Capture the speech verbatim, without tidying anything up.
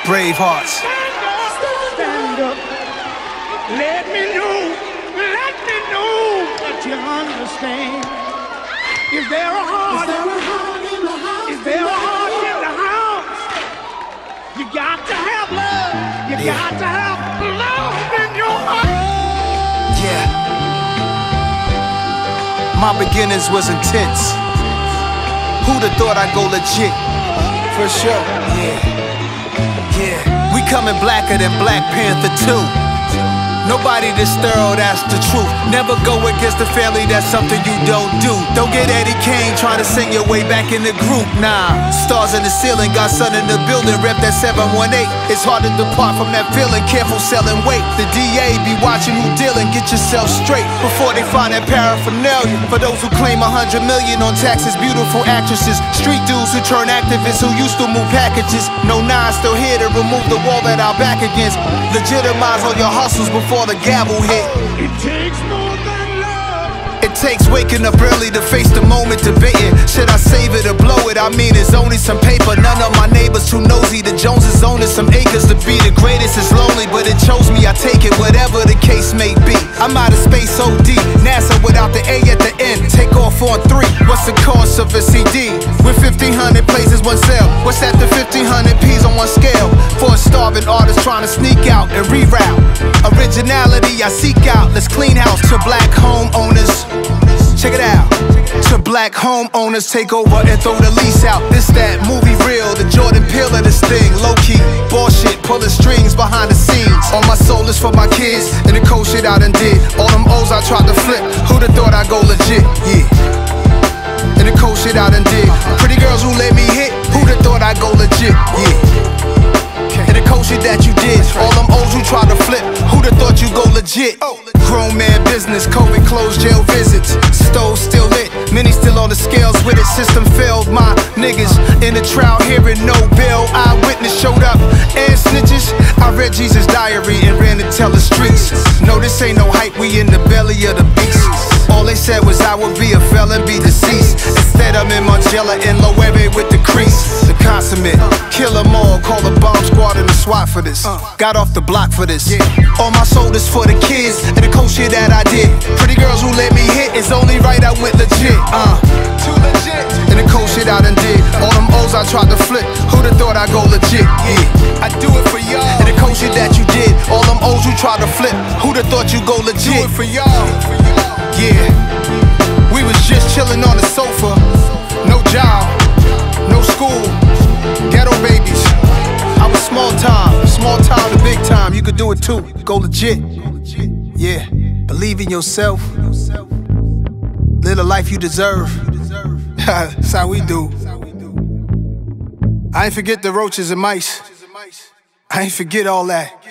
Brave hearts. Stand up, stand up. Let me know, let me know that you understand. Is there a heart? Is there a heart in the house? You got to have love. You Yeah. got to have love in your heart. Yeah. My beginnings was intense. Who'd have thought I'd go legit? For sure. Yeah. Yeah. We coming blacker than Black Panther two. Nobody this thorough, that's the truth. Never go against the family, that's something you don't do. Don't get Eddie Kane trying to sing your way back in the group, nah. Stars in the ceiling, got sun in the building, rep that seven one eight. It's hard to depart from that feeling, careful selling weight. The D A be watching who dealing, get yourself straight before they find that paraphernalia. For those who claim a hundred million on taxes, beautiful actresses, street dudes who turn activists who used to move packages. No nine still here to remove the wall that our back against. Legitimize all your hustles before the gavel hit. It takes more than love. It takes waking up early to face the moment, debating. Should I save it or blow it? I mean, it's only some paper. None of my neighbors too nosy. The Joneses owning some acres. To be the greatest is lonely, but it chose me. I take it, whatever the case may be. I'm out of space O D. NASA without the A at the end. Take off on three. What's the cost of a C D? With fifteen hundred places, one sale. What's that to fifteen hundred P's on one scale? For a starving artist trying to sneak out and reroute. Originality I seek out. Let's clean house to black homeowners. Check it out. To black homeowners, take over and throw the lease out. This that movie real, the Jordan Peele of this thing. Low key, bullshit, pulling strings behind the scenes. All my soul is for my kids, and the cold shit I done did. All them O's I tried to flip, who'd have thought I'd go legit? Yeah. And the cold shit I done did. Pretty girls who let me hit, who'd have thought I'd go legit? Yeah. And the cold shit that you did. All them O's who tried to flip, who'd have thought you'd go legit? Grown man business, COVID closed, jail visits. Stove still lit, many still on the scales with it. System failed, my niggas in the trial hearing no bail. Eyewitness showed up and snitches. I read Jesus' diary and ran to tell the streets. No, this ain't no hype, we in the belly of the beast. All they said was I would be a felon, be deceased. Instead I'm in Margiela in Loewe with the crease. The consummate, kill them all, call the bomb squad and the SWAT for this. Got off the block for this. All my soul is for the kids and the cold shit that I did. Pretty girls who let me hit, it's only right I went legit. Uh, too legit. And the cold shit I done did. All them O's I tried to flip, who'd have thought I'd go legit? Yeah, I do it for y'all. And the cold shit that you did. All them O's you tried to flip, who'd have thought you'd go legit? Do it for y'all. Yeah, we was just chillin' on the sofa. No job, no school, ghetto babies. I was small time, small time to big time. You could do it too, go legit. Yeah, believe in yourself. Live the life you deserve. That's how we do. I ain't forget the roaches and mice. I ain't forget all that.